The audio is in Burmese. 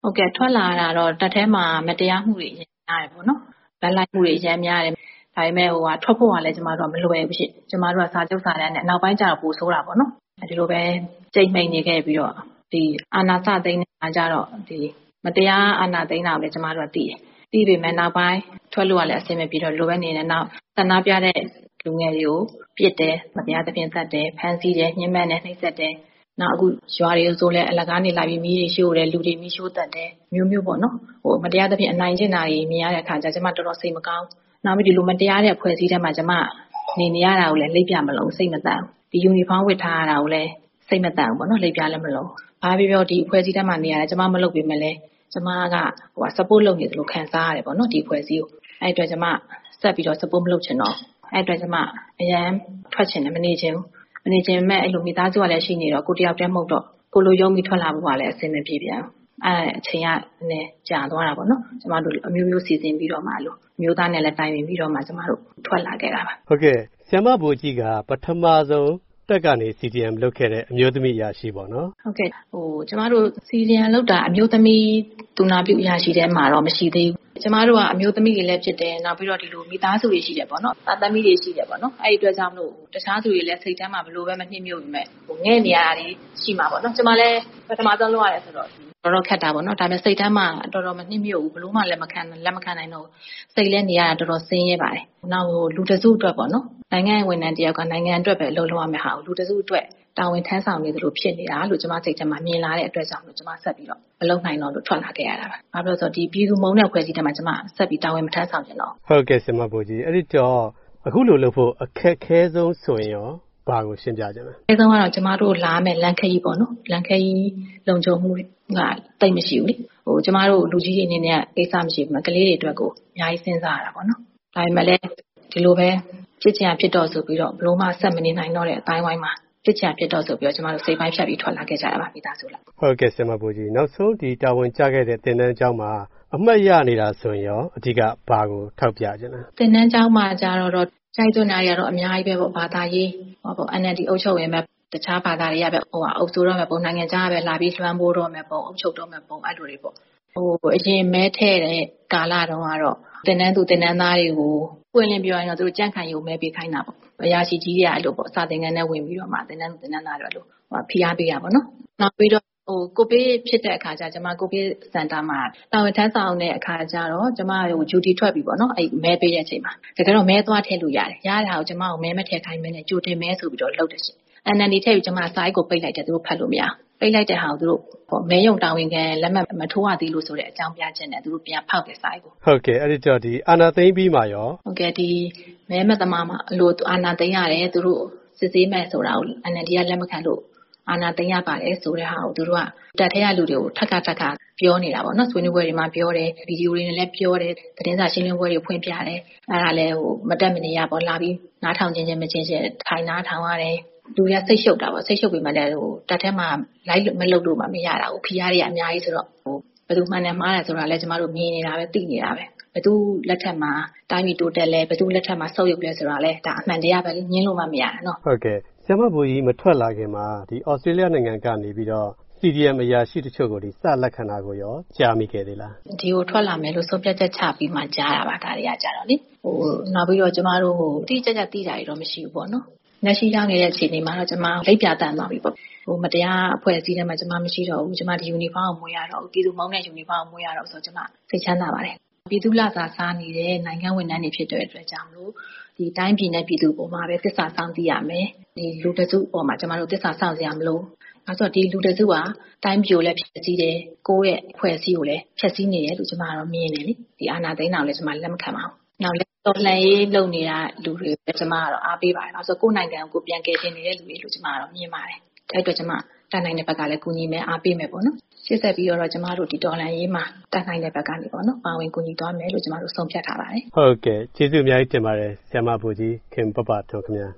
ဟုတ်ကဲ့ထွက်လာတာတော့တပ်ထဲမှာမတရားမှုတွေအများတယ်ပေါ့နော်။လက်လိုက်မှုတွေအများများတယ်။ဒါပေမဲ့ထွက်ဖို့ကလည်းကျမတို့ကမလွယ်ဘူးရှင့်။ကျမတို့ကစာချုပ်စာတမ်းနဲ့နောက်ပိုင်းကျတော့ပိုဆိုးတာပေါ့နော်။ဒီလိုပဲကြိတ်မိန်နေခဲ့ပြီးတော့ဒီအာဏာစသိမ်းနေတာကြတော့ဒီမတရားအာဏာသိမ်းတာကိုလည်းကျမတို့ကသိတယ်။သိပေမဲ့နောက်ပိုင်းထွက်လို့ကလည်းအဆင်မပြေတော့လိုပဲနေနေနောက်ဆန္ဒပြတဲ့လူငယ်တွေကိုပြစ်တယ်မတရားသဖြင့်သတ်တယ်ဖမ်းဆီးတယ်ညှဉ်းပန်းတယ်နှိပ်စက်တယ်နောက်အခုရွာတွေဆိုလဲအလကားနေလာပြီးမီးတွေရှို့တယ်လူတွေမီးရှို့တတ်တယ်မျိုးပေါ့နော်မတရားသဖြင့်အနိုင်ကျင့်တာတွေမြင်ရတဲ့အခါကျကျမတော်တော်စိတ်မကောင်းနောက်ပြီးဒီလိုမတရားတဲ့အဖွဲ့အစည်းထဲမှာကျမနေရတာကိုလည်းလိပ်ပြမလုံးစိတ်မတန်ဒီယူနီဖောင်းဝတ်ထားရတာကိုလည်းစိတ်မတန်ဘူးပေါ့နော်လိပ်ပြလည်းမလုံးဘာဖြစ်ပြောဒီအဖွဲ့အစည်းထဲမှာနေရတယ်ကျမမလုပ်ပေမဲ့လည်းကျမကsupport လုပ်နေတယ်လို့ခံစားရတယ်ပေါ့နော်ဒီအဖွဲ့အစည်းကိုအဲ့အတွက်ကျမဆက်ပြီးတော့ support မလုပ်ချင်တော့အဲ့အတွက်ကျမအရန်ထွက်ချင်တယ်မနေချင်မဲ့အဲ့လိုမိသားစုကလည်းရှိနေတော့ကိုတယောက်တည်းမဟုတ်တော့ကိုလိုယုံပြီးထွက်လာဖို့ကလည်းအဆင်မပြေပြန်အဲ့အချိန်ကလည်းကြာသွားတာပေါ့နော်ကျမတို့အမျိုးမျိုးစီစဉ်ပြီးတော့မှလို့မျိုးသားနဲ့လည်းတိုင်ပင်ပြီးတော့မှကျမတို့ထွက်လာခဲ့တာပါဟုတ်ကဲ့ဆရာမဘိုကြီးကပထမဆုံးတက်ကနေ CDM လုပ်ခဲ့တဲ့အမျိုးသမီးအရာရှိပေါ့နော်ဟုတ်ကဲ့ကျမတို့ CDM လုပ်တာအမျိုးသမီးသူနာပြုအရာရှိတဲ့မှာတော့မရှိသေးဘူးကျမတို့ကအမျိုးသမီးတွေလည်းဖြစ်တယ်နောက်ပြီးတော့ဒီလိုမိသားစုတွေရှိတယ်ပေါ့နော်သားသမီးတွေရှိတယ်ပေါ့နော်အဲ့ဒီအတွက်ကြောင့်မလို့တခြားသူတွေလည်းစိတ်ထဲမှာဘလို့ပဲမနှိမ့်မြုပ်ပြီးမဲ့ငဲ့နေရတာတွေရှိမှာပေါ့နော်ကျမလည်းပထမဆုံးလုပ်ရတယ်ဆိုတော့တော်တော်ခက်တာပေါ့နော်ဒါပေမဲ့စိတ်ထဲမှာတော်တော်မနှိမ့်မြုပ်ဘူးဘလို့မှလည်းလက်မခံနိုင်တော့စိတ်လည်းနေရတာတော်တော်ဆင်းရဲပါတယ်နောက်လူတစုအတွက်ပေါ့နော်နိုင်ငံဝန်ထမ်းတယောက်ကနိုင်ငံအတွက်ပဲအလုပ်လုပ်ရမယ့်ဟာကိုလူတစုအတွက်တာဝန်ထမ်းဆောင်နေသလိုဖြစ်နေတာလို့ကျမစိတ်ထဲမှာမြင်လာတဲ့အတွက်ကြောင့်လို့ကျမဆက်ပြီးတော့မလုပ်နိုင်တော့လို့ထွက်လာခဲ့ရတာပါ။ဘာဖြစ်လို့ဆိုတော့ဒီပြည်သူမုံတဲ့ဖွဲ့စည်းတဲ့မှာကျမဆက်ပြီးတာဝန်မထမ်းဆောင်ချင်တော့ဟုတ်ကဲ့ဆရာမဘိုကြီးအဲ့ဒီတော့အခုလိုလုပ်ဖို့အခက်ခဲဆုံးဆိုရင်ရောဘာကိုရှင်းပြကြမလဲ။အဲဆုံးကတော့ကျမတို့လာမယ်လန်ခရီးပေါ့နော်။လန်ခရီးလုံခြုံမှုကတိတ်မရှိဘူးလေ။ကျမတို့လူကြီးတွေအနေနဲ့ကိစ္စမရှိဘူး။ကလေးတွေအတွက်ကိုအများကြီးစဉ်းစားရတာပေါ့နော်။ဒါပေမဲ့လည်းဒီလိုပဲဖြစ်ချင်ဖြစ်တော့ဆိုပြီးတော့ဘလို့မှဆက်မနေနိုင်တော့တဲ့အတိုင်းဝိုင်းမှာဖြစ်ချင်ဖြစ်တော့ဆိုပြီးတော့ကျမတို့စိတ်ပိုင်းဖြတ်ပြီးထွက်လာခဲ့ကြတာပါမိသားစုလိုက်ဟုတ်ကဲ့ဆရာမဘိုကြီးနောက်ဆုံးဒီတာဝန်ကျခဲ့တဲ့သင်တန်းကျောင်းမှာအမှတ်ရနေတာဆိုရင်ရောအဓိကဘာကိုထောက်ပြခြင်းလဲသင်တန်းကျောင်းမှာကျတော့ကြိုက်သွန်းတာတွေကတော့အများကြီးပဲပေါ့ဘာသာရေးNLD အုပ်ချုပ်ရင်ပဲတခြားဘာသာတွေကပဲအုပ်စိုးတော့မယ်ပုံနိုင်ငံခြားပဲလာပြီးလွှမ်းမိုးတော့မယ်ပုံအုပ်ချုပ်တော့မယ်ပုံအဲ့လိုတွေပေါ့အရင်မဲထဲ့တဲ့ကာလတုန်းကတော့သင်တန်းသားတွေကိုပွင့်လင်းပြောရင်တော့သူတို့ကြန့်ခိုင်ရုံမဲပေးခိုင်းတာပေါ့အရာရှိကြီးတွေကအဲ့လိုပေါ့စာသင်ခန်းထဲဝင်ပြီးတော့မှသင်တန်းသားတွေအဲ့လိုဖိအားပေးရပါတော့နောက်ပြီးတော့ကိုဗစ်ဖြစ်တဲ့အခါကျကျွန်မကိုဗစ်စင်တာမှာတာဝန်ထမ်းဆောင်တဲ့အခါကျတော့ကျွန်မဂျူတီထွက်ပြီပေါ့နော်အဲ့မဲပေးတဲ့အချိန်မှာတကယ်တော့မဲသွားထည့်လို့ရတယ်ရတာကိုကျွန်မကိုမဲမထည့်ခိုင်းမနဲ့ကြိုတင်မဲဆိုပြီးတော့လုပ်တယ်ရှင်NND ထည့်ပြီးကျွန်မစာအိတ်ကိုပိတ်လိုက်တယ်သူတို့ဖတ်လို့မရပိတ်လိုက်တဲ့ဟာကိုသူတို့မဲယုံတာဝန်ခံလက်မှတ်မထိုးရသေးလို့ဆိုတဲ့အကြောင်းပြချက်နဲ့သူတို့ပြန်ဖောက်တယ်စာအိတ်ကိုဟုတ်ကဲ့အဲ့ဒီတော့ဒီအာနာသိမ့်ပြီးမှရောဟုတ်ကဲ့ဒီမဲမသမားမှာလို့အာနာသိမ့်ရတယ်သူတို့စစ်ဆေးမဲ့ဆိုတာကို NND ကလက်မခံလို့အာနာသိမ့်ရပါတယ်ဆိုတဲ့ဟာကိုသူတို့ကတက်ထဲရလူတွေကိုထပ်ခါပြောနေတာပေါ့နော်ဆွေးနွေးပွဲတွေမှာပြောတယ်ဗီဒီယိုတွေနဲ့လည်းပြောတယ်သတင်းစာရှင်းလင်းပွဲတွေဖွင့်ပြတယ်အဲ့ဒါလည်းမတက်မနေရပေါ့လာပြီးနားထောင်ခြင်းမချင်းထိုင်နားထောင်ရတယ်လူရစိတ်ရှုပ်တာပေါ့စိတ်ရှုပ်ပြီးမှလည်းတက်ထဲမှာလိုက်မလုပ်လို့မှမရတာဖီးရားတွေကအများကြီးဆိုတော့ဘယ်သူမှနဲ့မှားတယ်ဆိုတာလည်းကျမတို့မြင်နေတာပဲသိနေတာပဲဘယ်သူလက်ထက်မှာတိုင်းပြည်တိုးတက်လဲဘယ်သူလက်ထက်မှာဆုတ်ယုတ်လဲဆိုတာလဲဒါအမှန်တရားပဲညင်းလို့မှမရတာနော်ဟုတ်ကဲ့ဆရာမဘိုကြီးမထွက်လာခင်မှာဒီဩစတြေးလျနိုင်ငံကနေပြီးတော့ CDM အရာရှိတချို့ကိုဒီစလက်ခံတာကိုရောကြားမိခဲ့သေးလားဒီကိုထွက်လာမယ်လို့ဆုံးဖြတ်ချက်ချပြီးမှကြားတာပါဒါတွေကကြတော့လေနောက်ပြီးတော့ကျမတို့တိကျသိတာတွေတော့မရှိဘူးပေါ့နော်လက်ရှိရောက်နေတဲ့အချိန်တွေမှာတော့ကျမလိပ်ပြတန်သွားပြီပေါ့မတရားအဖွဲ့အစည်းထဲမှာကျမမရှိတော့ဘူးကျမဒီယူနီဖောင်းကိုမွေးရတော့ဘူးပြည်သူမောင်းတဲ့ယူနီဖောင်းကိုမွေးရတော့ဆိုတော့ကျမစိတ်ချမ်းသာပါတယ်ပြည်သူလစာစားနေတဲ့နိုင်ငံဝန်ထမ်းတွေဖြစ်တဲ့အတွက်ကြောင့်လို့ဒီတိုင်းပြည်နဲ့ပြည်သူပေါ်မှာပဲသစ္စာစောင့်သိရမယ်ဒီလူတစုပေါ်မှာကျမတို့သစ္စာစောင့်စရာမလိုအဲဆိုဒီလူတစုကတိုင်းပြည်ကိုလည်းဖျက်ဆီးတယ်ကိုယ့်ရဲ့အဖွဲ့အစည်းကိုလည်းဖျက်ဆီးနေတယ်လို့ကျမကတော့မြင်တယ်လေဒီအာဏာသိမ်းတာကိုလည်းကျမလက်မခံပါဘူးနောက်လည်းတော်လှန်ရေးလုပ်နေတာလူတွေပဲကျမကတော့အားပေးပါတယ်အဲဆိုကိုယ့်နိုင်ငံကိုပြန်ကယ်တင်နေတဲ့လူတွေလို့ကျမကတော့မြင်ပါတယ်အဲ့အတွက်ကျမတန်နိုင်တဲ့ဘက်ကလည်းကူညီမယ်အားပေးမယ်ပေါ့နော်ရှေ့ဆက်ပြီးတော့ကျမတို့ဒီတော်လှန်ရေးမှာတန်နိုင်တဲ့ဘက်ကနေပေါ့နော်ပါဝင်ကူညီသွားမယ်လို့ကျမတို့ဆုံးဖြတ်ထားပါတယ်ဟုတ်ကဲ့ကျေးဇူးအများကြီးတင်ပါတယ်ဆရာမဘိုကြီးခင်ပပထွန်းခင်ဗျာ